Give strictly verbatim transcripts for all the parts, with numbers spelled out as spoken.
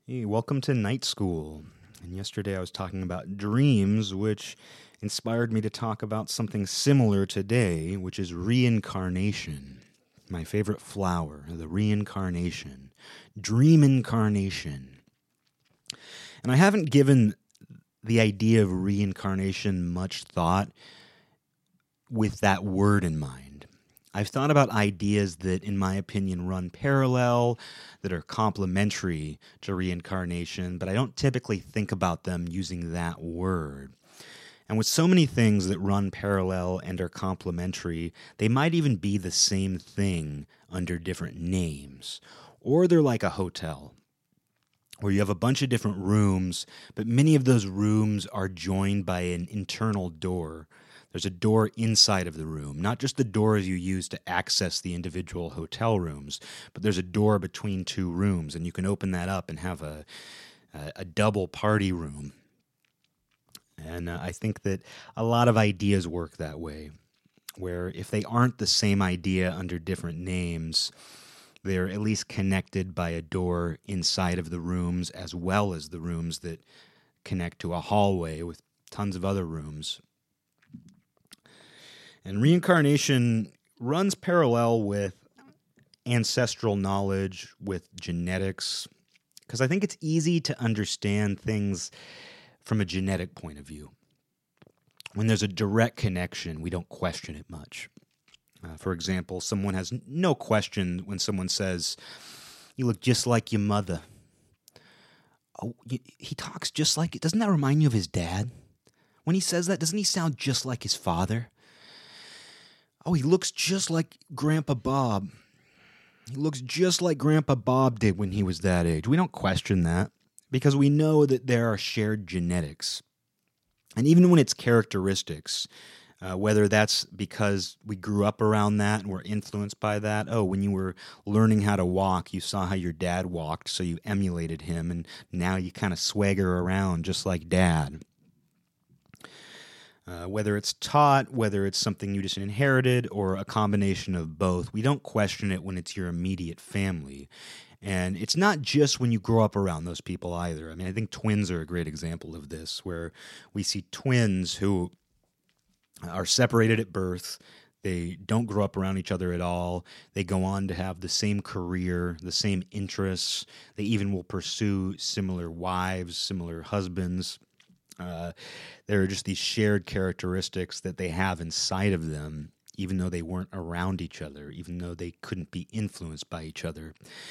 Hey, welcome to Night School. And yesterday I was talking about dreams, which inspired me to talk about something similar today, which is reincarnation. My favorite flower, the reincarnation. Dream incarnation. And I haven't given the idea of reincarnation much thought with that word in mind. I've thought about ideas that, in my opinion, run parallel, that are complementary to reincarnation, but I don't typically think about them using that word. And with so many things that run parallel and are complementary, they might even be the same thing under different names. Or they're like a hotel, where you have a bunch of different rooms, but many of those rooms are joined by an internal door. There's a door inside of the room, not just the doors you use to access the individual hotel rooms, but there's a door between two rooms, and you can open that up and have a a, a double party room. And uh, I think that a lot of ideas work that way, where if they aren't the same idea under different names, they're at least connected by a door inside of the rooms as well as the rooms that connect to a hallway with tons of other rooms. And reincarnation runs parallel with ancestral knowledge, with genetics, because I think it's easy to understand things from a genetic point of view. When there's a direct connection, we don't question it much. Uh, for example, someone has no question when someone says, "You look just like your mother." Oh, he talks just like it. Doesn't that remind you of his dad? When he says that, doesn't he sound just like his father? Oh, he looks just like Grandpa Bob. He looks just like Grandpa Bob did when he was that age. We don't question that because we know that there are shared genetics. And even when it's characteristics, uh, whether that's because we grew up around that and were influenced by that. Oh, when you were learning how to walk, you saw how your dad walked, so you emulated him, and now you kind of swagger around just like Dad. Uh, whether it's taught, whether it's something you just inherited, or a combination of both, we don't question it when it's your immediate family. And it's not just when you grow up around those people either. I mean, I think twins are a great example of this, where we see twins who are separated at birth. They don't grow up around each other at all. They go on to have the same career, the same interests. They even will pursue similar wives, similar husbands. Uh, there are just these shared characteristics that they have inside of them, even though they weren't around each other, even though they couldn't be influenced by each other.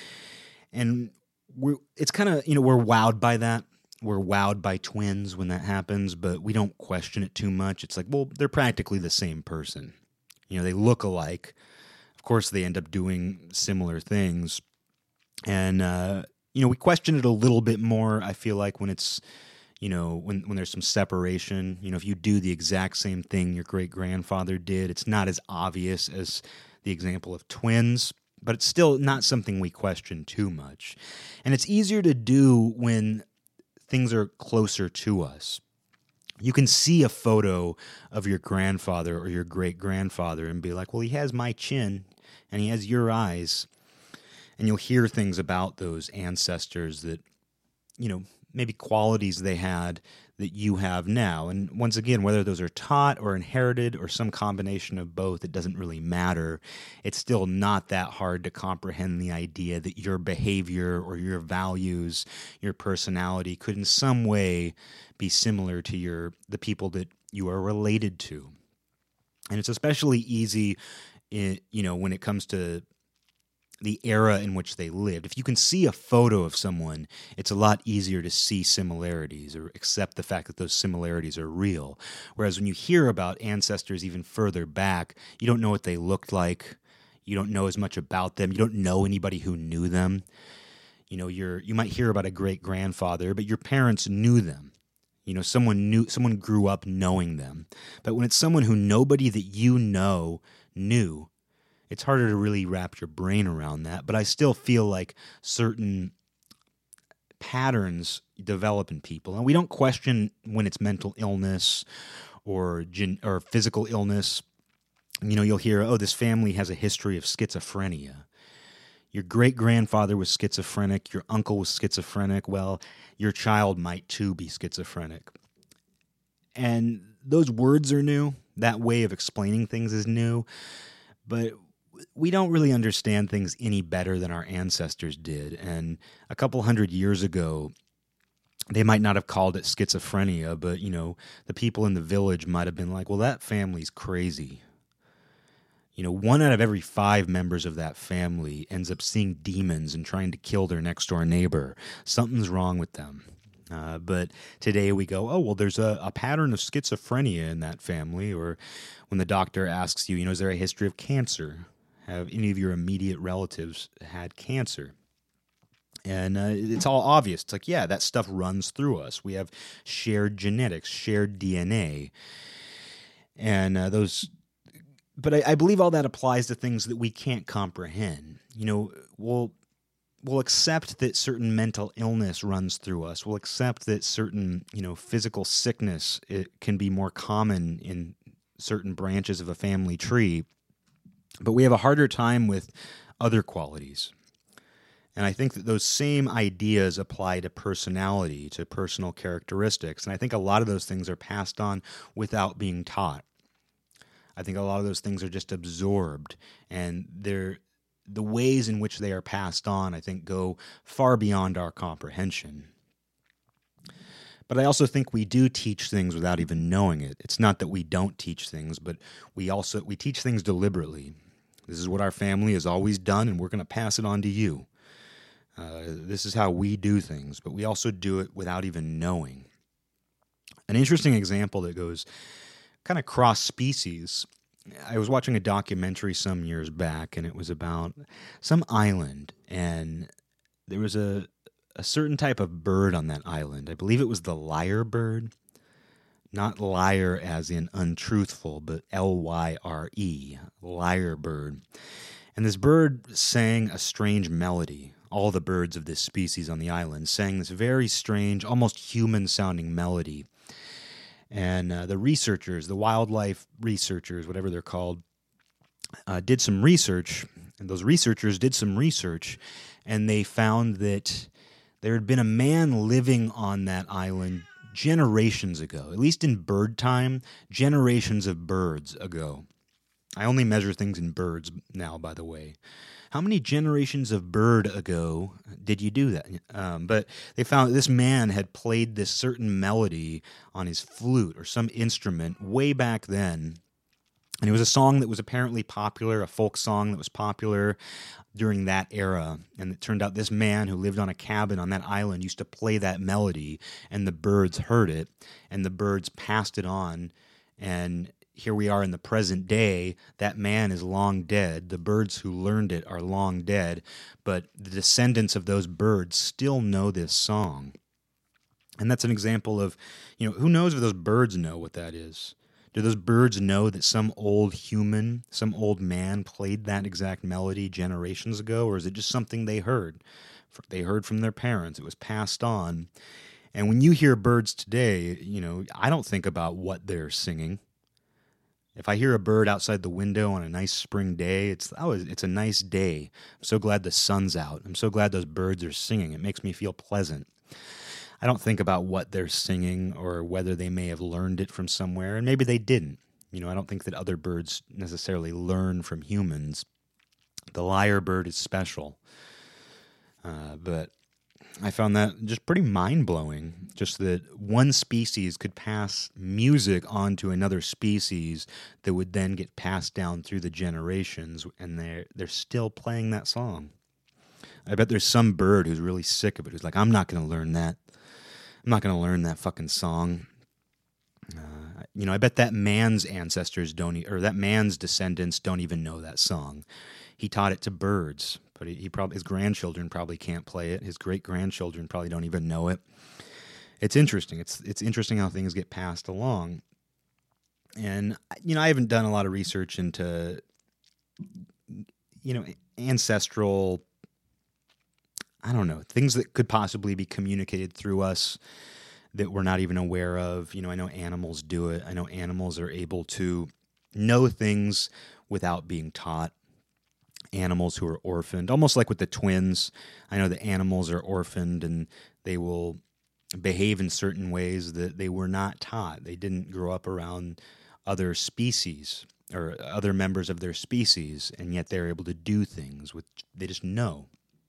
And we're, it's kind of, you know, we're wowed by that. We're wowed by twins when that happens, but we don't question it too much. It's like, well, they're practically the same person. You know, they look alike. Of course, they end up doing similar things. And, uh, you know, we question it a little bit more, I feel like, when it's, you know, when, when there's some separation. You know, if you do the exact same thing your great-grandfather did, it's not as obvious as the example of twins, but it's still not something we question too much. And it's easier to do when things are closer to us. You can see a photo of your grandfather or your great-grandfather and be like, well, he has my chin and he has your eyes. And you'll hear things about those ancestors that, you know, maybe qualities they had that you have now. And once again, whether those are taught or inherited or some combination of both, it doesn't really matter. It's still not that hard to comprehend the idea that your behavior or your values, your personality could in some way be similar to your the people that you are related to. And it's especially easy, in, you know, when it comes to the era in which they lived. If you can see a photo of someone, it's a lot easier to see similarities or accept the fact that those similarities are real. Whereas when you hear about ancestors even further back, you don't know what they looked like. You don't know as much about them. You don't know anybody who knew them. You know, you're you might hear about a great-grandfather, but your parents knew them. You know, someone knew someone grew up knowing them. But when it's someone who nobody that you know knew, it's harder to really wrap your brain around that, but I still feel like certain patterns develop in people. And we don't question when it's mental illness or gen- or physical illness. You know, you'll hear, oh, this family has a history of schizophrenia. your great-grandfather was schizophrenic, your uncle was schizophrenic, well, your child might too be schizophrenic. And those words are new. That way of explaining things is new. But we don't really understand things any better than our ancestors did. And a couple hundred years ago, they might not have called it schizophrenia, but, you know, the people in the village might have been like, well, that family's crazy. You know, one out of every five members of that family ends up seeing demons and trying to kill their next-door neighbor. Something's wrong with them. Uh, but today we go, oh, well, there's a, a pattern of schizophrenia in that family. Or when the doctor asks you, you know, is there a history of cancer? Have any of your immediate relatives had cancer? And uh, it's all obvious. It's like, yeah, that stuff runs through us. We have shared genetics, shared D N A. And uh, those... But I, I believe all that applies to things that we can't comprehend. You know, we'll... We'll accept that certain mental illness runs through us. We'll accept that certain, you know, physical sickness it can be more common in certain branches of a family tree. But we have a harder time with other qualities. And I think that those same ideas apply to personality, to personal characteristics. And I think a lot of those things are passed on without being taught. I think a lot of those things are just absorbed, and they're the ways in which they are passed on, I think, go far beyond our comprehension. But I also think we do teach things without even knowing it. It's not that we don't teach things, but we also we teach things deliberately. This is what our family has always done, and we're going to pass it on to you. Uh, this is how we do things, but we also do it without even knowing. An interesting example that goes kind of cross-species. I was watching a documentary some years back, and it was about some island, and there was a a certain type of bird on that island. I believe it was the lyrebird, not liar as in untruthful, but L Y R E, lyrebird. And this bird sang a strange melody. All the birds of this species on the island sang this very strange, almost human-sounding melody. And uh, the researchers, the wildlife researchers, whatever they're called, uh, did some research. And those researchers did some research, and they found that there had been a man living on that island generations ago, at least in bird time, generations of birds ago. I only measure things in birds now, by the way. How many generations of bird ago did you do that? Um, but they found that this man had played this certain melody on his flute or some instrument way back then. And it was a song that was apparently popular, a folk song that was popular during that era. And it turned out this man who lived on a cabin on that island used to play that melody, and the birds heard it, and the birds passed it on. And here we are in the present day. That man is long dead. The birds who learned it are long dead, but the descendants of those birds still know this song. And that's an example of, you know, who knows if those birds know what that is? Do those birds know that some old human, some old man played that exact melody generations ago, or is it just something they heard? They heard from their parents. It was passed on. And when you hear birds today, you know, I don't think about what they're singing. If I hear a bird outside the window on a nice spring day, it's oh, it's a nice day. I'm so glad the sun's out. I'm so glad those birds are singing. It makes me feel pleasant. I don't think about what they're singing or whether they may have learned it from somewhere, and maybe they didn't. You know, I don't think that other birds necessarily learn from humans. The lyrebird is special. Uh, but I found that just pretty mind-blowing, just that one species could pass music on to another species that would then get passed down through the generations, and they're, they're still playing that song. I bet there's some bird who's really sick of it, who's like, I'm not going to learn that. I'm not going to learn that fucking song. Uh, you know, I bet that man's ancestors don't, e- or that man's descendants don't even know that song. He taught it to birds, but he, he probably his grandchildren probably can't play it. His great grandchildren probably don't even know it. It's interesting. It's it's interesting how things get passed along. And you know, I haven't done a lot of research into, you know, ancestral, I don't know, things that could possibly be communicated through us that we're not even aware of. You know, I know animals do it. I know animals are able to know things without being taught. animals who are orphaned, almost like with the twins. I know the animals are orphaned and they will behave in certain ways that they were not taught. They didn't grow up around other species or other members of their species, and yet they're able to do things which they just know.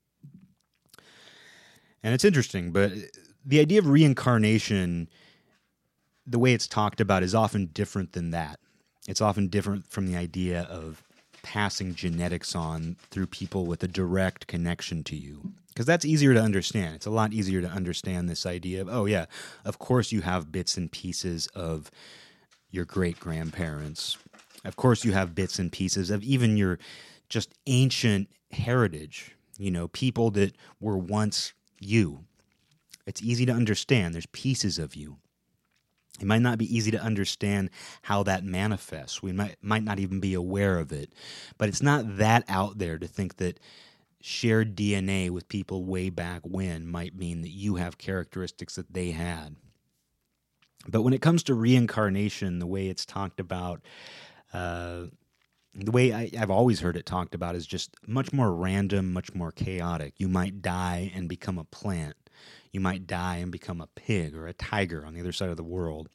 And it's interesting, but the idea of reincarnation, the way it's talked about, is often different than that. It's often different from the idea of passing genetics on through people with a direct connection to you. Because that's easier to understand. It's a lot easier to understand this idea of, oh yeah, of course you have bits and pieces of your great-grandparents. Of course you have bits and pieces of even your just ancient heritage, you know, people that were once you. It's easy to understand. There's pieces of you. It might not be easy to understand how that manifests. We might might not even be aware of it. But it's not that out there to think that shared D N A with people way back when might mean that you have characteristics that they had. But when it comes to reincarnation, the way it's talked about, uh, the way I, I've always heard it talked about is just much more random, much more chaotic. You might die and become a plant. You might die and become a pig or a tiger on the other side of the world.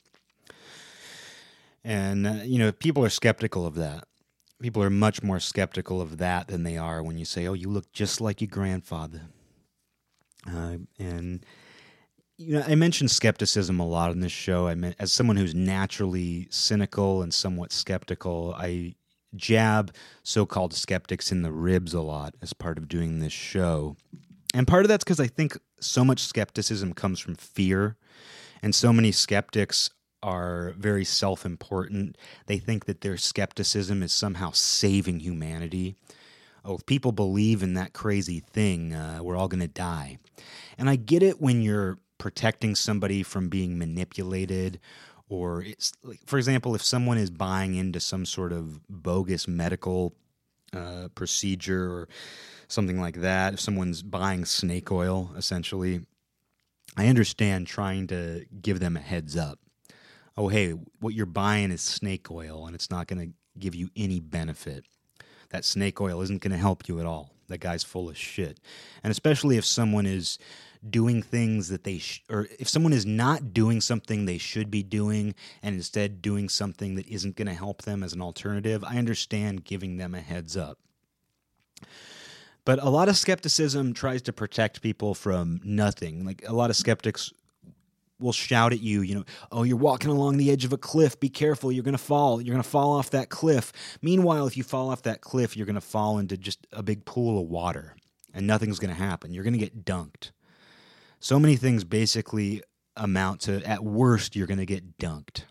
And, uh, you know, people are skeptical of that. People are much more skeptical of that than they are when you say, oh, you look just like your grandfather. Uh, and, you know, I mentioned skepticism a lot on this show. I mean, as someone who's naturally cynical and somewhat skeptical, I jab so-called skeptics in the ribs a lot as part of doing this show. And part of that's because I think so much skepticism comes from fear, and so many skeptics are very self-important. They think that their skepticism is somehow saving humanity. Oh, if people believe in that crazy thing, uh, we're all going to die. And I get it when you're protecting somebody from being manipulated, or it's like, for example, if someone is buying into some sort of bogus medical uh, procedure or something like that, if someone's buying snake oil, essentially, I understand trying to give them a heads up. Oh, hey, what you're buying is snake oil, and it's not going to give you any benefit. That snake oil isn't going to help you at all. That guy's full of shit. And especially if someone is doing things that they, sh- or if someone is not doing something they should be doing, and instead doing something that isn't going to help them as an alternative, I understand giving them a heads up. But a lot of skepticism tries to protect people from nothing. Like, a lot of skeptics will shout at you, you know, oh, you're walking along the edge of a cliff. Be careful. You're going to fall. You're going to fall off that cliff. Meanwhile, if you fall off that cliff, you're going to fall into just a big pool of water and nothing's going to happen. You're going to get dunked. So many things basically amount to, at worst, you're going to get dunked.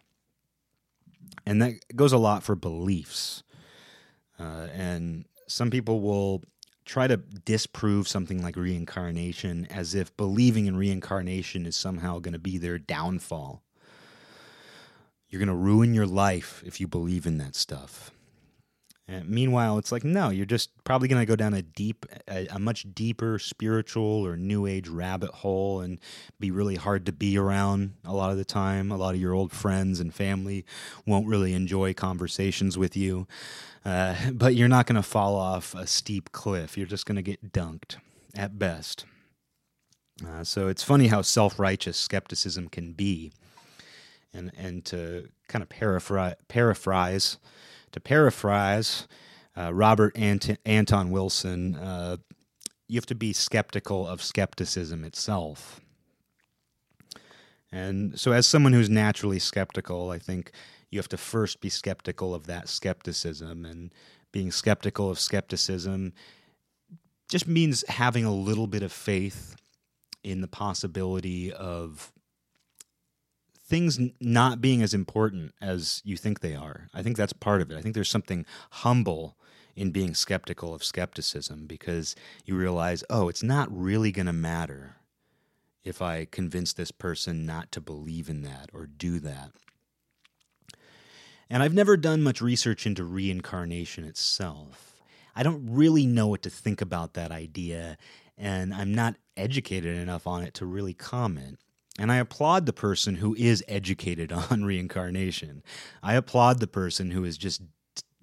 And that goes a lot for beliefs. Uh, and some people will try to disprove something like reincarnation as if believing in reincarnation is somehow going to be their downfall. You're going to ruin your life if you believe in that stuff. And meanwhile, it's like, no, you're just probably going to go down a deep, a, a much deeper spiritual or new age rabbit hole and be really hard to be around a lot of the time. A lot of your old friends and family won't really enjoy conversations with you. Uh, but you're not going to fall off a steep cliff. You're just going to get dunked at best. Uh, so it's funny how self-righteous skepticism can be. And and to kind of paraphrase, paraphrase to paraphrase uh, Robert Ant- Anton Wilson, uh, you have to be skeptical of skepticism itself. And so as someone who's naturally skeptical, I think you have to first be skeptical of that skepticism, and being skeptical of skepticism just means having a little bit of faith in the possibility of things not being as important as you think they are. I think that's part of it. I think there's something humble in being skeptical of skepticism, because you realize, oh, it's not really going to matter if I convince this person not to believe in that or do that. And I've never done much research into reincarnation itself. I don't really know what to think about that idea, and I'm not educated enough on it to really comment. And I applaud the person who is educated on reincarnation. I applaud the person who is just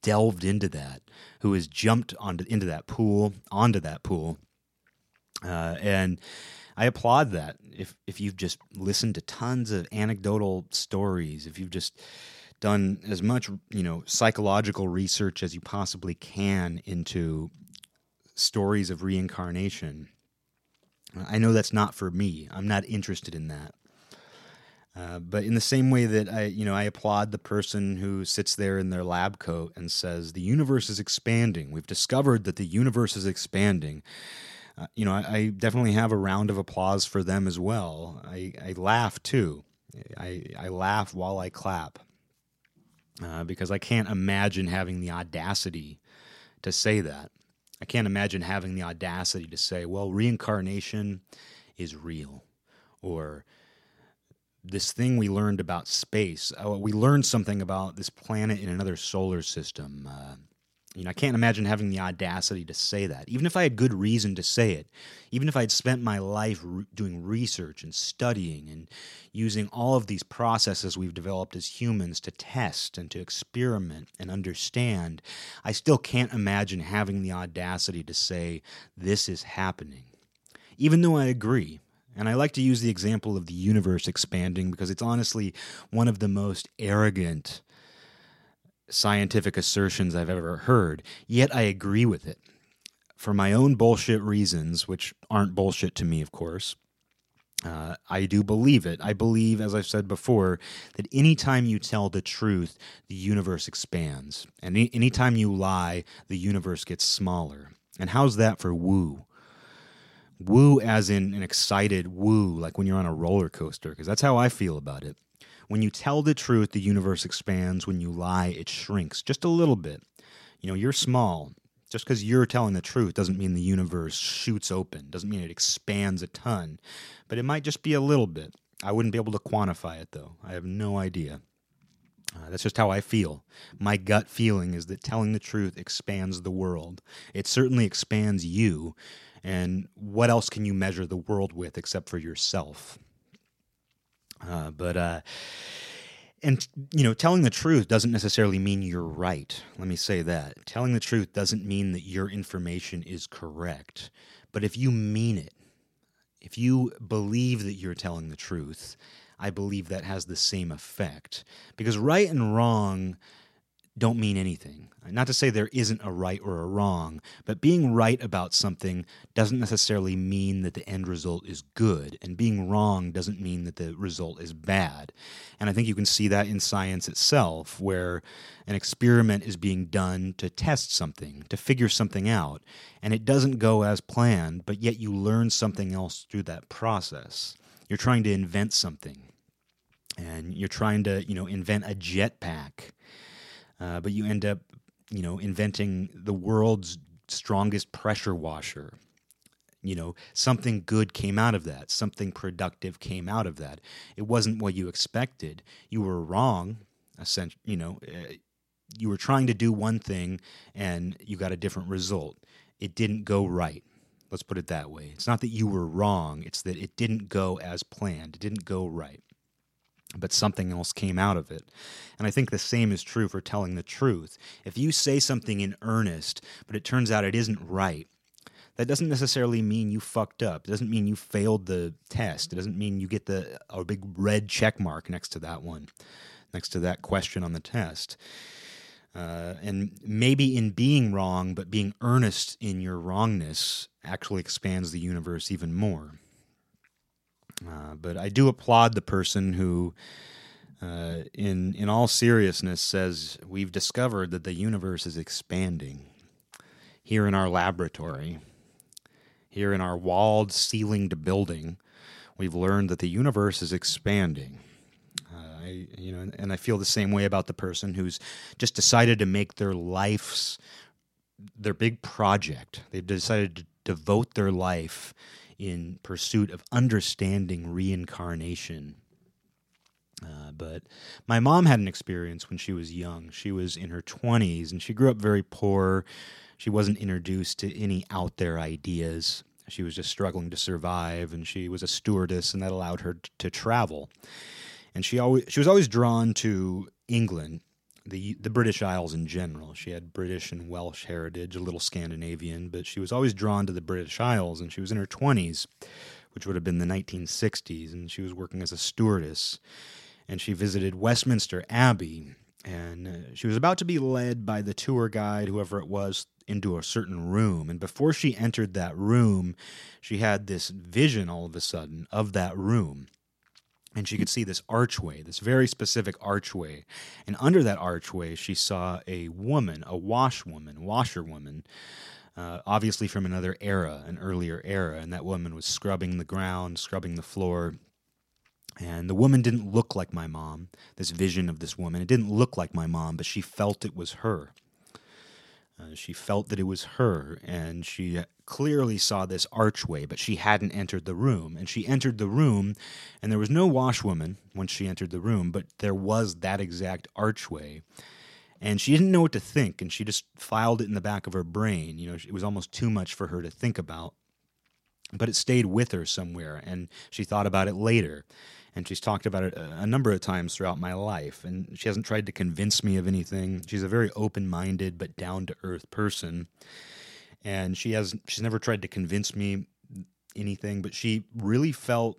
delved into that, who has jumped onto into that pool, onto that pool, uh, and I applaud that. If if you've just listened to tons of anecdotal stories, if you've just done as much, you know, psychological research as you possibly can into stories of reincarnation, I know that's not for me. I'm not interested in that. Uh, but in the same way that I, you know, I applaud the person who sits there in their lab coat and says, the universe is expanding. We've discovered that the universe is expanding. Uh, you know, I, I definitely have a round of applause for them as well. I, I laugh too. I, I laugh while I clap uh, because I can't imagine having the audacity to say that. I can't imagine having the audacity to say, well, reincarnation is real, or this thing we learned about space. Oh, we learned something about this planet in another solar system. Uh, you know, I can't imagine having the audacity to say that, even if I had good reason to say it, even if I'd spent my life re- doing research and studying and using all of these processes we've developed as humans to test and to experiment and understand. I still can't imagine having the audacity to say this is happening, even though I agree. And I like to use the example of the universe expanding because it's honestly one of the most arrogant scientific assertions I've ever heard, yet I agree with it. For my own bullshit reasons, which aren't bullshit to me, of course, uh, I do believe it. I believe, as I've said before, that anytime you tell the truth, the universe expands. And any, anytime you lie, the universe gets smaller. And how's that for woo? Woo as in an excited woo, like when you're on a roller coaster, because that's how I feel about it. When you tell the truth, the universe expands. When you lie, it shrinks just a little bit. You know, you're small. Just because you're telling the truth doesn't mean the universe shoots open, doesn't mean it expands a ton, but it might just be a little bit. I wouldn't be able to quantify it, though. I have no idea. Uh, that's just how I feel. My gut feeling is that telling the truth expands the world. It certainly expands you. And what else can you measure the world with except for yourself? Uh, but, uh, and, you know, telling the truth doesn't necessarily mean you're right. Let me say that. Telling the truth doesn't mean that your information is correct. But if you mean it, if you believe that you're telling the truth, I believe that has the same effect. Because right and wrong don't mean anything. Not to say there isn't a right or a wrong, but being right about something doesn't necessarily mean that the end result is good, and being wrong doesn't mean that the result is bad. And I think you can see that in science itself, where an experiment is being done to test something, to figure something out, and it doesn't go as planned, but yet you learn something else through that process. You're trying to invent something, and you're trying to, you know, invent a jetpack. Uh, but you end up, you know, inventing the world's strongest pressure washer. You know, something good came out of that. Something productive came out of that. It wasn't what you expected. You were wrong. You know, uh, you were trying to do one thing and you got a different result. It didn't go right. Let's put it that way. It's not that you were wrong. It's that it didn't go as planned. It didn't go right. But something else came out of it. And I think the same is true for telling the truth. If you say something in earnest, but it turns out it isn't right, that doesn't necessarily mean you fucked up. It doesn't mean you failed the test. It doesn't mean you get the a big red check mark next to that one, next to that question on the test. Uh, and maybe in being wrong, but being earnest in your wrongness actually expands the universe even more. Uh, but I do applaud the person who, uh, in in all seriousness, says we've discovered that the universe is expanding. Here in our laboratory, here in our walled, ceilinged building, we've learned that the universe is expanding. Uh, I, you know, and I feel the same way about the person who's just decided to make their life's their big project. They've decided to devote their life in pursuit of understanding reincarnation. Uh, but my mom had an experience when she was young. She was in her twenties, and she grew up very poor. She wasn't introduced to any out-there ideas. She was just struggling to survive, and she was a stewardess, and that allowed her t- to travel. And she always she was always drawn to England, the the British Isles in general. She had British and Welsh heritage, a little Scandinavian, but she was always drawn to the British Isles, and she was in her twenties, which would have been the nineteen sixties, and she was working as a stewardess, and she visited Westminster Abbey, and uh, she was about to be led by the tour guide, whoever it was, into a certain room, and before she entered that room, she had this vision all of a sudden of that room. And she could see this archway, this very specific archway. And under that archway, she saw a woman, a washwoman, washerwoman, uh, obviously from another era, an earlier era. And that woman was scrubbing the ground, scrubbing the floor. And the woman didn't look like my mom, this vision of this woman. It didn't look like my mom, but she felt it was her. Uh, she felt that it was her, and she clearly saw this archway, but she hadn't entered the room. And she entered the room, and there was no washwoman once she entered the room, but there was that exact archway. And she didn't know what to think, and she just filed it in the back of her brain. You know, it was almost too much for her to think about. But it stayed with her somewhere, and she thought about it later. And she's talked about it a, a number of times throughout my life, and she hasn't tried to convince me of anything. She's a very open-minded but down-to-earth person, and she has she's never tried to convince me anything, but she really felt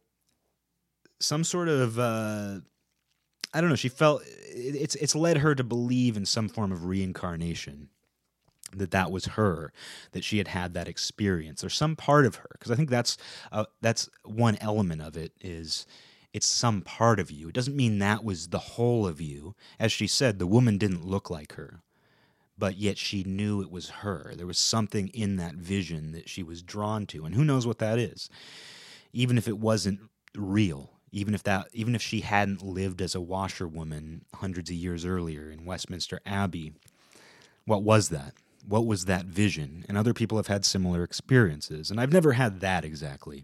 some sort of, uh, I don't know, she felt, it's it's led her to believe in some form of reincarnation, that that was her, that she had had that experience, or some part of her, because I think that's uh, that's one element of it, is it's some part of you. It doesn't mean that was the whole of you. As she said, the woman didn't look like her, but yet she knew it was her. There was something in that vision that she was drawn to, and who knows what that is. Even if it wasn't real, even if that, even if she hadn't lived as a washerwoman hundreds of years earlier in Westminster Abbey, what was that? What was that vision? And other people have had similar experiences, and I've never had that exactly.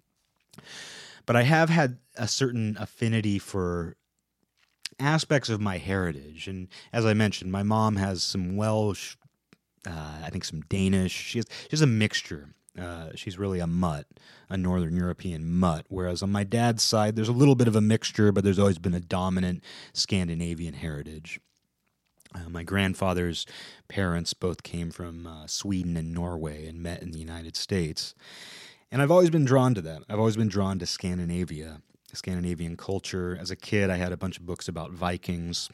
But I have had a certain affinity for aspects of my heritage. And as I mentioned, my mom has some Welsh, uh, I think some Danish. She has, she has a mixture. Uh, she's really a mutt, a Northern European mutt. Whereas on my dad's side, there's a little bit of a mixture, but there's always been a dominant Scandinavian heritage. Uh, my grandfather's parents both came from uh, Sweden and Norway and met in the United States. And I've always been drawn to that. I've always been drawn to Scandinavia, Scandinavian culture. As a kid, I had a bunch of books about Vikings.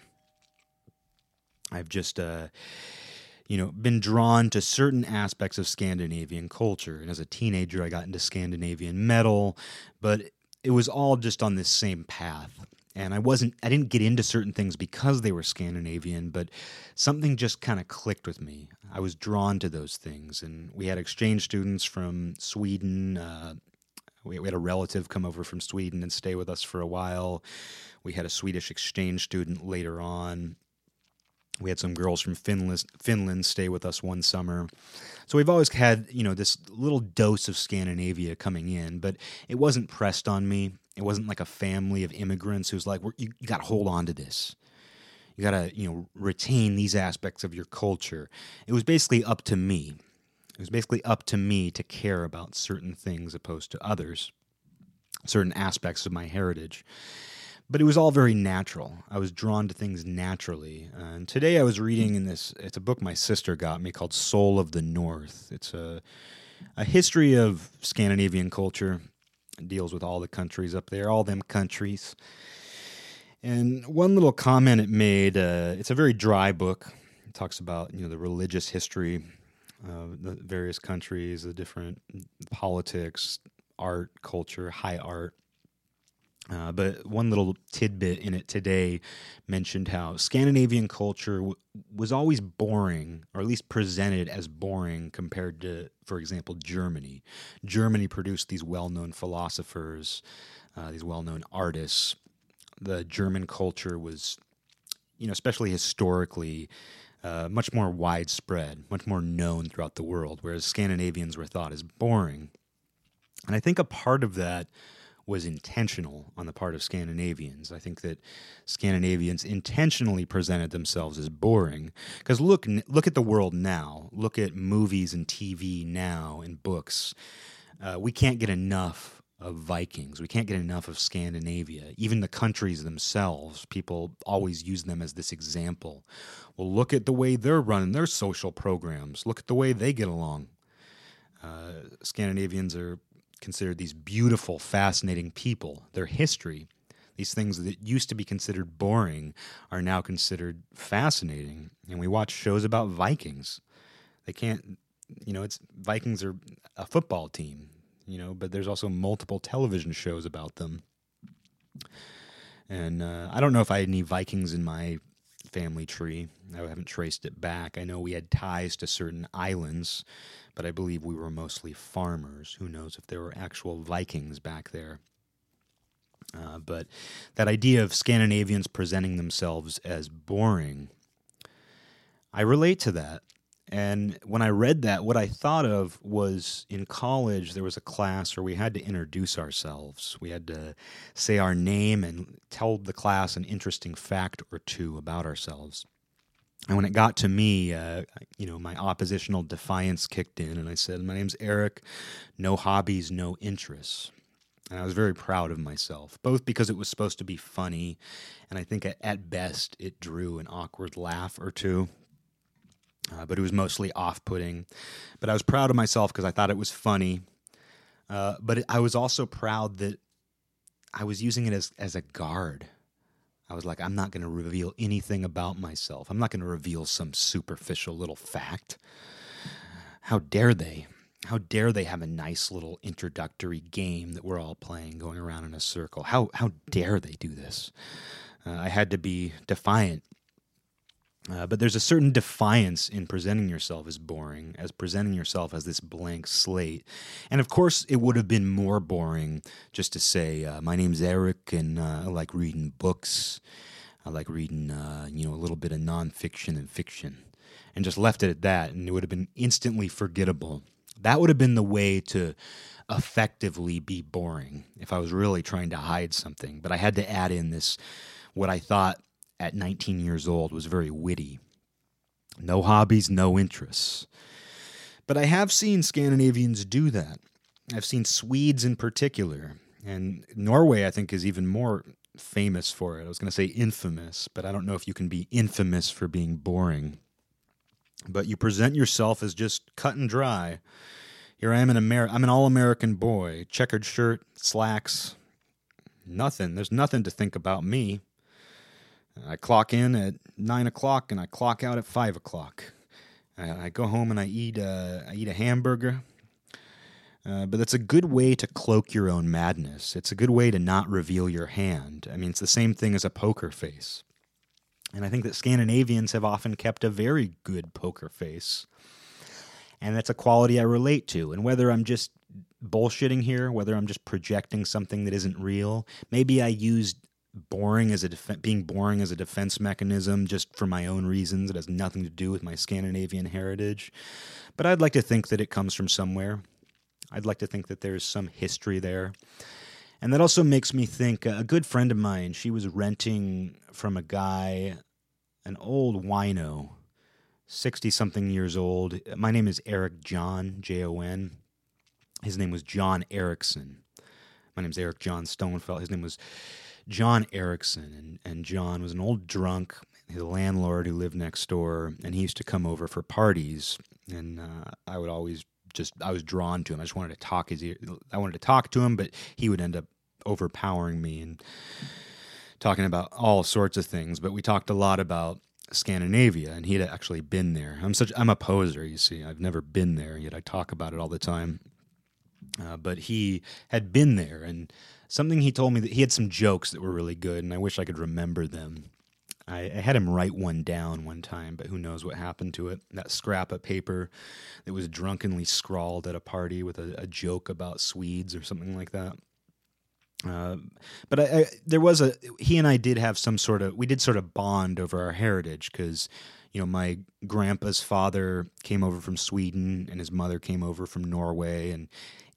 I've just, uh, you know, been drawn to certain aspects of Scandinavian culture. And as a teenager, I got into Scandinavian metal, but it was all just on this same path. And I wasn't, I didn't get into certain things because they were Scandinavian, but something just kind of clicked with me. I was drawn to those things. And we had exchange students from Sweden. Uh, we, we had a relative come over from Sweden and stay with us for a while. We had a Swedish exchange student later on. We had some girls from Finland, Finland stay with us one summer. So we've always had, you know, this little dose of Scandinavia coming in, but it wasn't pressed on me. It wasn't like a family of immigrants who's like, you, you got to hold on to this. You got to, you know, retain these aspects of your culture. It was basically up to me. It was basically up to me to care about certain things opposed to others, certain aspects of my heritage. But it was all very natural. I was drawn to things naturally. Uh, and today I was reading in this, it's a book my sister got me called Soul of the North. It's a, a history of Scandinavian culture. It deals with all the countries up there, all them countries. And one little comment it made, uh, it's a very dry book. It talks about, you know, the religious history of the various countries, the different politics, art, culture, high art. Uh, but one little tidbit in it today mentioned how Scandinavian culture w- was always boring, or at least presented as boring compared to, for example, Germany. Germany produced these well-known philosophers, uh, these well-known artists. The German culture was, you know, especially historically, uh, much more widespread, much more known throughout the world, whereas Scandinavians were thought as boring. And I think a part of that was intentional on the part of Scandinavians. I think that Scandinavians intentionally presented themselves as boring. Because look, look at the world now. Look at movies and T V now and books. Uh, we can't get enough of Vikings. We can't get enough of Scandinavia. Even the countries themselves, people always use them as this example. Well, look at the way they're running their social programs. Look at the way they get along. Uh, Scandinavians are considered these beautiful, fascinating people. Their history, these things that used to be considered boring, are now considered fascinating. And we watch shows about Vikings. They can't, you know, it's Vikings are a football team, you know, but there's also multiple television shows about them. And uh, I don't know if I had any Vikings in my family tree. I haven't traced it back. I know we had ties to certain islands, but I believe we were mostly farmers. Who knows if there were actual Vikings back there. Uh, but that idea of Scandinavians presenting themselves as boring, I relate to that. And when I read that, what I thought of was in college, there was a class where we had to introduce ourselves. We had to say our name and tell the class an interesting fact or two about ourselves. And when it got to me, uh, you know, my oppositional defiance kicked in, and I said, my name's Eric, no hobbies, no interests. And I was very proud of myself, both because it was supposed to be funny, and I think at, at best it drew an awkward laugh or two. Uh, but it was mostly off-putting. But I was proud of myself because I thought it was funny. Uh, but it, I was also proud that I was using it as, as a guard. I was like, I'm not going to reveal anything about myself. I'm not going to reveal some superficial little fact. How dare they? How dare they have a nice little introductory game that we're all playing, going around in a circle? How, how dare they do this? Uh, I had to be defiant. Uh, but there's a certain defiance in presenting yourself as boring, as presenting yourself as this blank slate. And of course, it would have been more boring just to say, uh, my name's Eric, and uh, I like reading books. I like reading, uh, you know, a little bit of nonfiction and fiction. And just left it at that, and it would have been instantly forgettable. That would have been the way to effectively be boring if I was really trying to hide something. But I had to add in this, what I thought at nineteen years old was very witty. No hobbies, no interests. But I have seen Scandinavians do that. I've seen Swedes in particular. And Norway, I think, is even more famous for it. I was going to say infamous, but I don't know if you can be infamous for being boring. But you present yourself as just cut and dry. Here I am, an Amer- I'm an all-American boy. Checkered shirt, slacks, nothing. There's nothing to think about me. I clock in at nine o'clock and I clock out at five o'clock. I, I go home and I eat a, I eat a hamburger. Uh, but it's a good way to cloak your own madness. It's a good way to not reveal your hand. I mean, it's the same thing as a poker face. And I think that Scandinavians have often kept a very good poker face. And that's a quality I relate to. And whether I'm just bullshitting here, whether I'm just projecting something that isn't real, maybe I used boring as a def- being boring as a defense mechanism just for my own reasons. It has nothing to do with my Scandinavian heritage. But I'd like to think that it comes from somewhere. I'd like to think that there's some history there. And that also makes me think, uh, a good friend of mine, she was renting from a guy, an old wino, sixty-something years old. My name is Eric John, J O N. His name was John Erickson. My name's Eric John Stonefeld. His name was John Erickson, and, and John was an old drunk, his landlord who lived next door, and he used to come over for parties, and uh, I would always just, I was drawn to him. I just wanted to talk his ear, I wanted to talk to him, but he would end up overpowering me and talking about all sorts of things, but we talked a lot about Scandinavia, and he had actually been there. I'm such, I'm a poser, you see. I've never been there, yet I talk about it all the time. Uh, but he had been there, and something he told me, that he had some jokes that were really good, and I wish I could remember them. I, I had him write one down one time, but who knows what happened to it. That scrap of paper that was drunkenly scrawled at a party with a, a joke about Swedes or something like that. Uh, but I, I, there was a, he and I did have some sort of, we did sort of bond over our heritage, because, you know, my grandpa's father came over from Sweden and his mother came over from Norway, and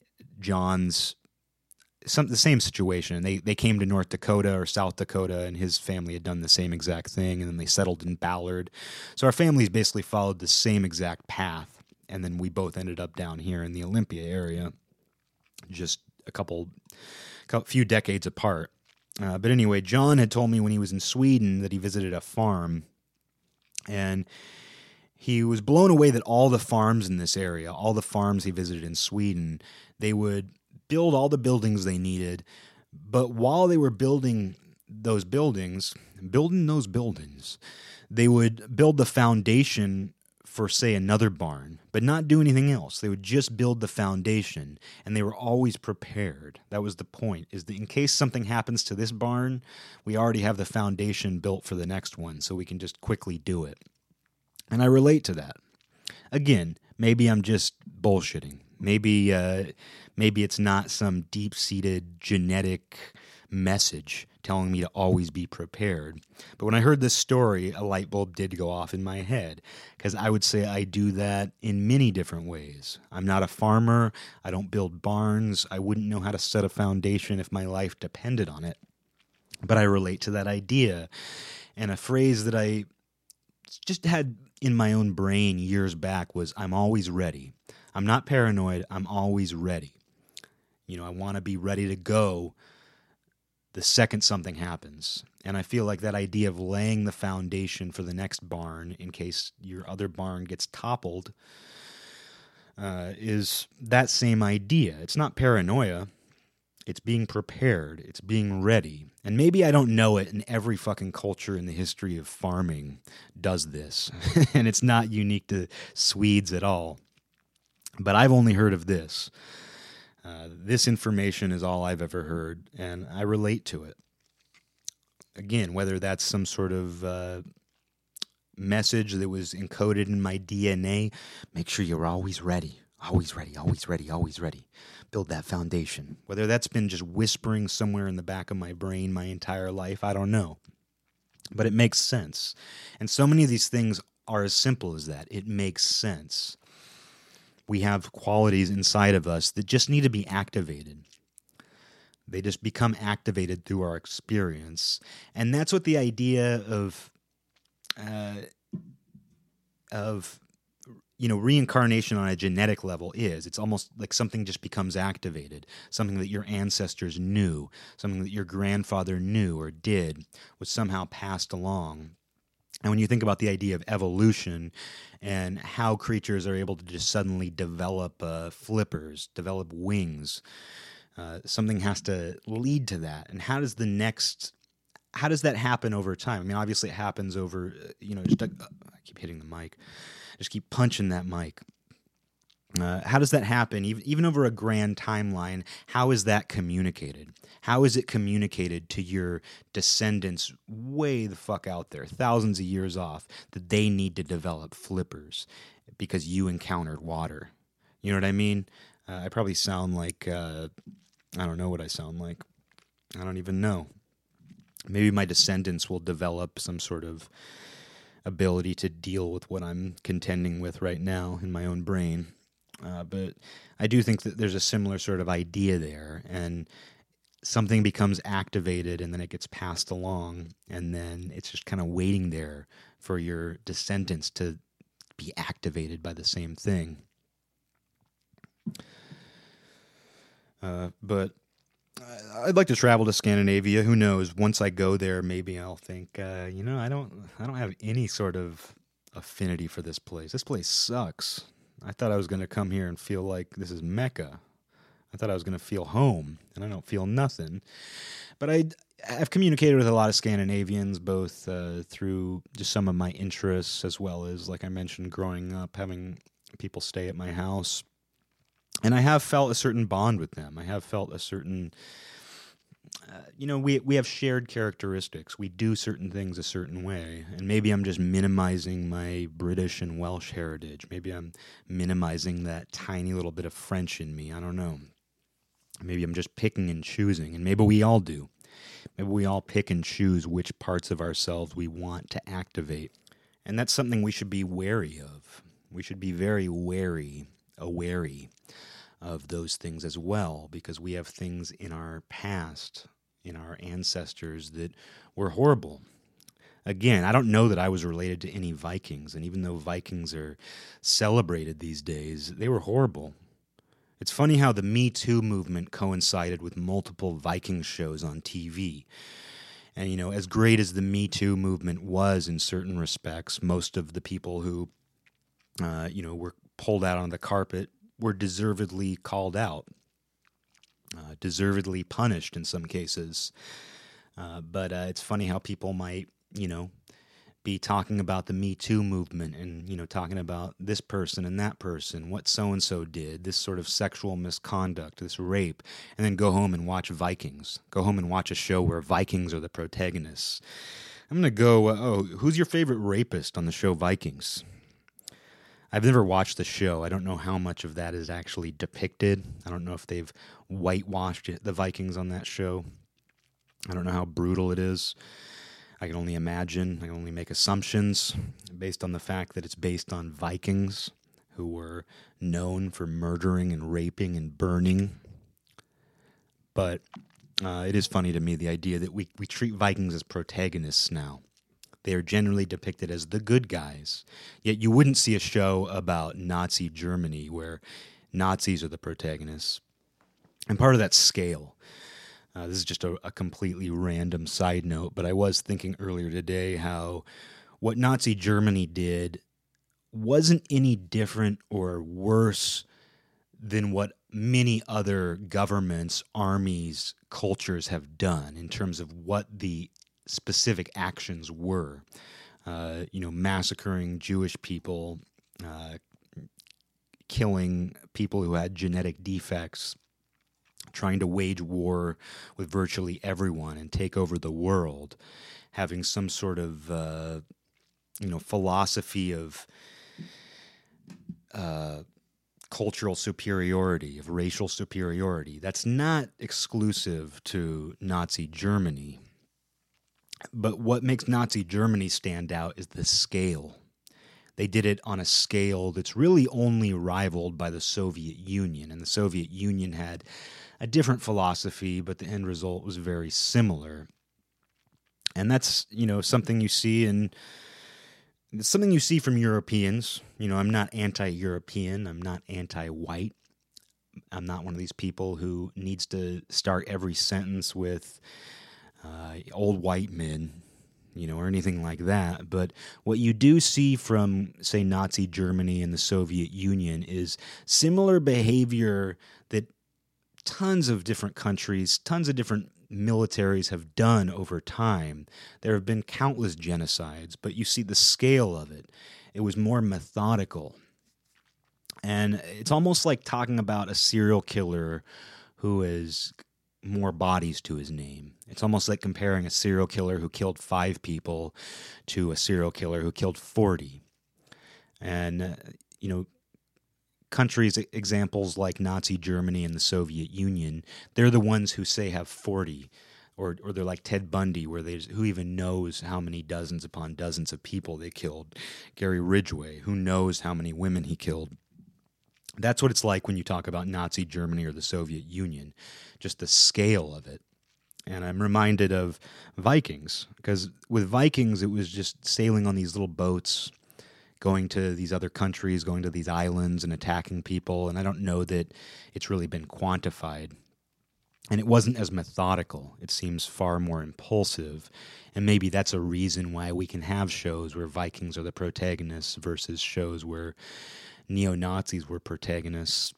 John's some the same situation. They they came to North Dakota or South Dakota, and his family had done the same exact thing, and then they settled in Ballard. So our families basically followed the same exact path, and then we both ended up down here in the Olympia area, just a couple, couple few decades apart. Uh, but anyway, John had told me when he was in Sweden that he visited a farm, and he was blown away that all the farms in this area, all the farms he visited in Sweden, they would build all the buildings they needed, but while they were building those buildings, building those buildings, they would build the foundation for, say, another barn, but not do anything else. They would just build the foundation, and they were always prepared. That was the point, is that in case something happens to this barn, we already have the foundation built for the next one, so we can just quickly do it. And I relate to that. Again, maybe I'm just bullshitting. Maybe, uh, maybe it's not some deep-seated genetic message telling me to always be prepared. But when I heard this story, a light bulb did go off in my head, because I would say I do that in many different ways. I'm not a farmer. I don't build barns. I wouldn't know how to set a foundation if my life depended on it. But I relate to that idea. And a phrase that I just had in my own brain years back was, I'm always ready. I'm not paranoid. I'm always ready. You know, I want to be ready to go the second something happens. And I feel like that idea of laying the foundation for the next barn in case your other barn gets toppled uh, is that same idea. It's not paranoia. It's being prepared. It's being ready. And maybe I don't know it, and every fucking culture in the history of farming does this. And it's not unique to Swedes at all. But I've only heard of this. Uh, this information is all I've ever heard, and I relate to it. Again, whether that's some sort of uh, message that was encoded in my D N A, make sure you're always ready, always ready, always ready, always ready. Build that foundation. Whether that's been just whispering somewhere in the back of my brain my entire life, I don't know. But it makes sense. And so many of these things are as simple as that. It makes sense. We have qualities inside of us that just need to be activated. They just become activated through our experience. And that's what the idea of, uh, of you know, reincarnation on a genetic level is. It's almost like something just becomes activated, something that your ancestors knew, something that your grandfather knew or did, was somehow passed along. And when you think about the idea of evolution and how creatures are able to just suddenly develop uh, flippers, develop wings, uh, something has to lead to that. And how does the next, how does that happen over time? I mean, obviously it happens over, you know, just, uh, I keep hitting the mic, just keep punching that mic. Uh, how does that happen? Even, even over a grand timeline, how is that communicated? How is it communicated to your descendants way the fuck out there, thousands of years off, that they need to develop flippers because you encountered water? You know what I mean? Uh, I probably sound like, uh, I don't know what I sound like. I don't even know. Maybe my descendants will develop some sort of ability to deal with what I'm contending with right now in my own brain. Uh, but I do think that there's a similar sort of idea there, and something becomes activated and then it gets passed along, and then it's just kind of waiting there for your descendants to be activated by the same thing. Uh, but I'd like to travel to Scandinavia. Who knows? Once I go there, maybe I'll think, uh, you know, I don't, I don't have any sort of affinity for this place. This place sucks. I thought I was going to come here and feel like this is Mecca. I thought I was going to feel home, and I don't feel nothing. But I, I've communicated with a lot of Scandinavians, both uh, through just some of my interests, as well as, like I mentioned, growing up, having people stay at my house. And I have felt a certain bond with them. I have felt a certain, uh, you know, we we have shared characteristics. We do certain things a certain way. And maybe I'm just minimizing my British and Welsh heritage. Maybe I'm minimizing that tiny little bit of French in me. I don't know. Maybe I'm just picking and choosing. And maybe we all do. Maybe we all pick and choose which parts of ourselves we want to activate. And that's something we should be wary of. We should be very wary, awary of those things as well, because we have things in our past, in our ancestors, that were horrible. Again, I don't know that I was related to any Vikings, and even though Vikings are celebrated these days, they were horrible. It's funny how the Me Too movement coincided with multiple Viking shows on T V. And, you know, as great as the Me Too movement was in certain respects, most of the people who, uh, you know, were pulled out on the carpet were deservedly called out, uh, deservedly punished in some cases. Uh, but uh, it's funny how people might, you know, be talking about the Me Too movement and, you know, talking about this person and that person, what so-and-so did, this sort of sexual misconduct, this rape, and then go home and watch Vikings. Go home and watch a show where Vikings are the protagonists. I'm going to go, uh, oh, who's your favorite rapist on the show Vikings? I've never watched the show. I don't know how much of that is actually depicted. I don't know if they've whitewashed it, the Vikings on that show. I don't know how brutal it is. I can only imagine, I can only make assumptions based on the fact that it's based on Vikings who were known for murdering and raping and burning. But uh, it is funny to me, the idea that we, we treat Vikings as protagonists now. They are generally depicted as the good guys. Yet you wouldn't see a show about Nazi Germany where Nazis are the protagonists. And part of that scale. Uh, this is just a, a completely random side note, but I was thinking earlier today how what Nazi Germany did wasn't any different or worse than what many other governments, armies, cultures have done in terms of what the specific actions were. Uh, you know, massacring Jewish people, uh, killing people who had genetic defects, trying to wage war with virtually everyone and take over the world, having some sort of, uh, you know, philosophy of uh, cultural superiority, of racial superiority. That's not exclusive to Nazi Germany. But what makes Nazi Germany stand out is the scale. They did it on a scale that's really only rivaled by the Soviet Union, and the Soviet Union had a different philosophy, but the end result was very similar. And that's, you know, something you see in it's something you see from Europeans. You know, I'm not anti-European. I'm not anti-white. I'm not one of these people who needs to start every sentence with uh, old white men, you know, or anything like that. But what you do see from, say, Nazi Germany and the Soviet Union is similar behavior that tons of different countries, tons of different militaries have done over time. There have been countless genocides, but you see the scale of it. It was more methodical. And it's almost like talking about a serial killer who has more bodies to his name. It's almost like comparing a serial killer who killed five people to a serial killer who killed forty. And, uh, you know, countries, examples like Nazi Germany and the Soviet Union, they're the ones who say have forty, or or they're like Ted Bundy, where they who even knows how many dozens upon dozens of people they killed. Gary Ridgway, who knows how many women he killed. That's what it's like when you talk about Nazi Germany or the Soviet Union, just the scale of it. And I'm reminded of Vikings, because with Vikings, it was just sailing on these little boats, going to these other countries, going to these islands and attacking people, and I don't know that it's really been quantified. And it wasn't as methodical. It seems far more impulsive, and maybe that's a reason why we can have shows where Vikings are the protagonists versus shows where neo-Nazis were protagonists.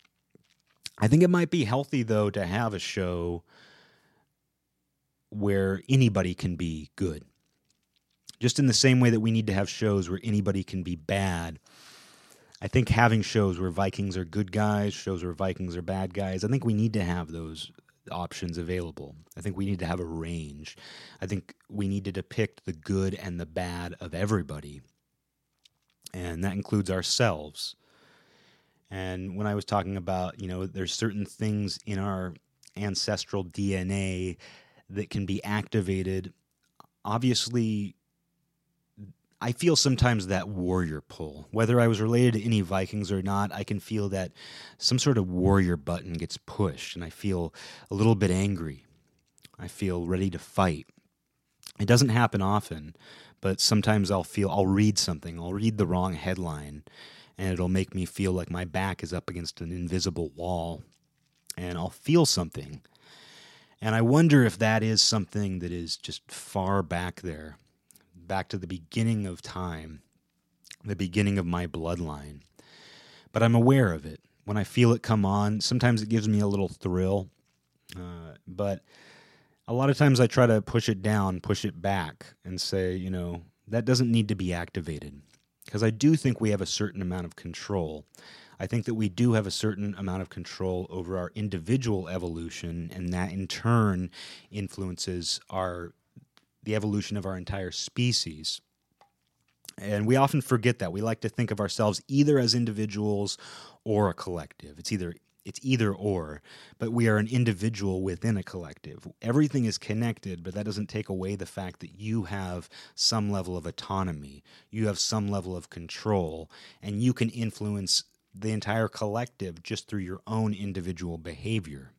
I think it might be healthy, though, to have a show where anybody can be good. Just in the same way that we need to have shows where anybody can be bad, I think having shows where Vikings are good guys, shows where Vikings are bad guys, I think we need to have those options available. I think we need to have a range. I think we need to depict the good and the bad of everybody. And that includes ourselves. And when I was talking about, you know, there's certain things in our ancestral D N A that can be activated, obviously I feel sometimes that warrior pull. Whether I was related to any Vikings or not, I can feel that some sort of warrior button gets pushed, and I feel a little bit angry. I feel ready to fight. It doesn't happen often, but sometimes I'll feel, I'll read something, I'll read the wrong headline, and it'll make me feel like my back is up against an invisible wall, and I'll feel something. And I wonder if that is something that is just far back there, back to the beginning of time, the beginning of my bloodline. But I'm aware of it. When I feel it come on, sometimes it gives me a little thrill, uh, but a lot of times I try to push it down, push it back, and say, you know, that doesn't need to be activated. Because I do think we have a certain amount of control. I think that we do have a certain amount of control over our individual evolution, and that in turn influences our the evolution of our entire species. And we often forget that. We like to think of ourselves either as individuals or a collective. It's either it's either or, but we are an individual within a collective. Everything is connected, but that doesn't take away the fact that you have some level of autonomy. You have some level of control, and you can influence the entire collective just through your own individual behavior.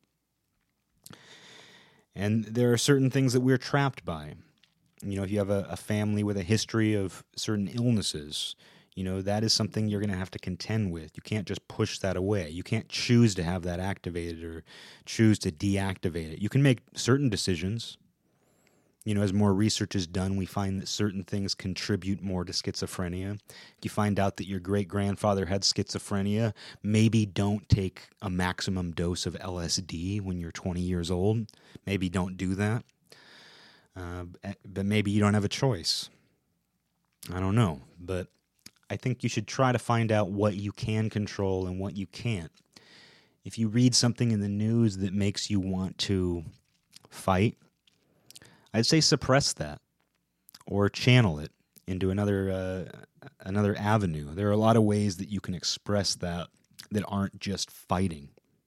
And there are certain things that we're trapped by. You know, if you have a, a family with a history of certain illnesses, you know, that is something you're going to have to contend with. You can't just push that away. You can't choose to have that activated or choose to deactivate it. You can make certain decisions. You know, as more research is done, we find that certain things contribute more to schizophrenia. If you find out that your great-grandfather had schizophrenia, maybe don't take a maximum dose of L S D when you're twenty years old. Maybe don't do that. Uh, but maybe you don't have a choice. I don't know. But I think you should try to find out what you can control and what you can't. If you read something in the news that makes you want to fight, I'd say suppress that or channel it into another uh, another avenue. There are a lot of ways that you can express that that aren't just fighting.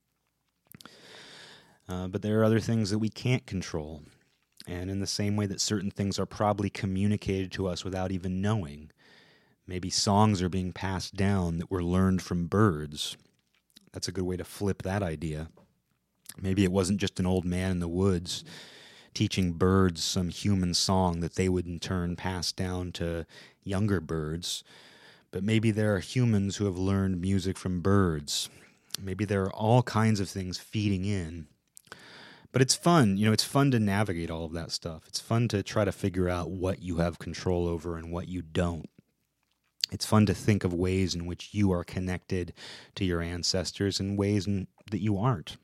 Uh, but there are other things that we can't control. And in the same way that certain things are probably communicated to us without even knowing, maybe songs are being passed down that were learned from birds. That's a good way to flip that idea. Maybe it wasn't just an old man in the woods teaching birds some human song that they would in turn pass down to younger birds, but maybe there are humans who have learned music from birds. Maybe there are all kinds of things feeding in. But it's fun, you know, it's fun to navigate all of that stuff. It's fun to try to figure out what you have control over and what you don't. It's fun to think of ways in which you are connected to your ancestors and ways in, that you aren't.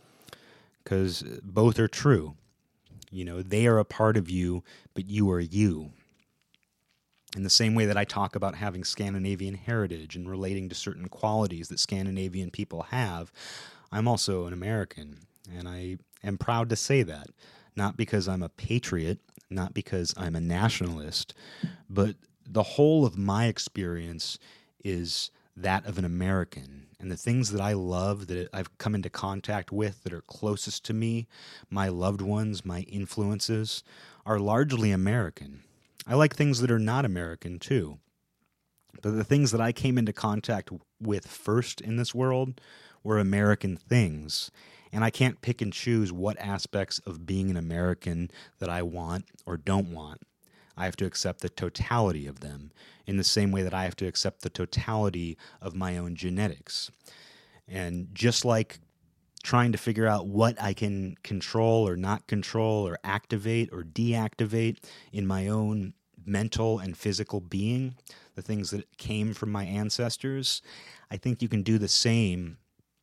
Because both are true. You know, they are a part of you, but you are you. In the same way that I talk about having Scandinavian heritage and relating to certain qualities that Scandinavian people have, I'm also an American, and I am proud to say that. Not because I'm a patriot, not because I'm a nationalist, but the whole of my experience is that of an American. And the things that I love, that I've come into contact with, that are closest to me, my loved ones, my influences, are largely American. I like things that are not American, too. But the things that I came into contact with first in this world were American things. And I can't pick and choose what aspects of being an American that I want or don't want. I have to accept the totality of them in the same way that I have to accept the totality of my own genetics. And just like trying to figure out what I can control or not control or activate or deactivate in my own mental and physical being, the things that came from my ancestors, I think you can do the same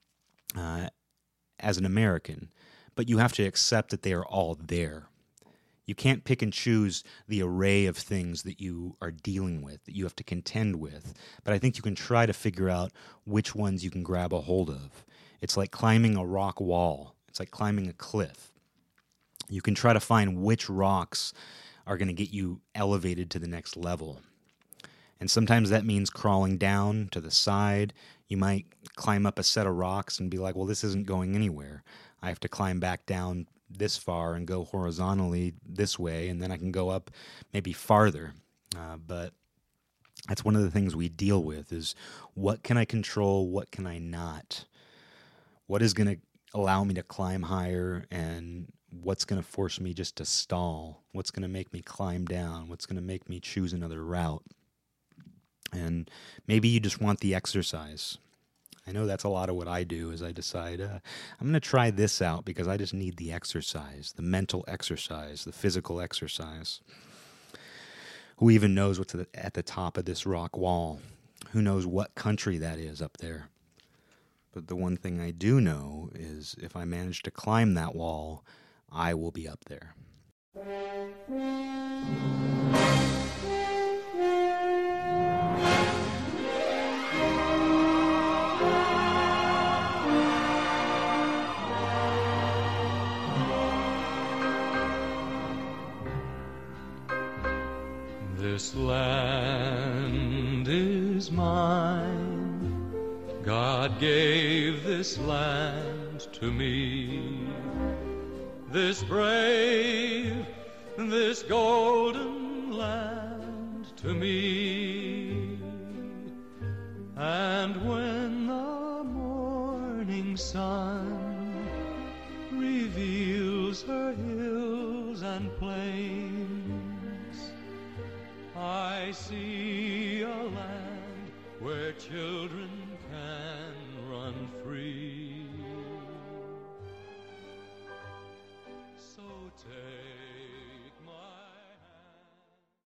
uh, as an American. But you have to accept that they are all there. You can't pick and choose the array of things that you are dealing with, that you have to contend with. But I think you can try to figure out which ones you can grab a hold of. It's like climbing a rock wall. It's like climbing a cliff. You can try to find which rocks are going to get you elevated to the next level. And sometimes that means crawling down to the side. You might climb up a set of rocks and be like, well, this isn't going anywhere. I have to climb back down this far and go horizontally this way, and then I can go up maybe farther. Uh, but that's one of the things we deal with is what can I control, what can I not? What is going to allow me to climb higher, and what's going to force me just to stall? What's going to make me climb down? What's going to make me choose another route? And maybe you just want the exercise. I know that's a lot of what I do is I decide, uh, I'm going to try this out because I just need the exercise, the mental exercise, the physical exercise. Who even knows what's at the top of this rock wall? Who knows what country that is up there? But the one thing I do know is if I manage to climb that wall, I will be up there. This land is mine. God gave this land to me. This brave, this golden land to me. And when the morning sun reveals her hills and plains, I see a land where children can run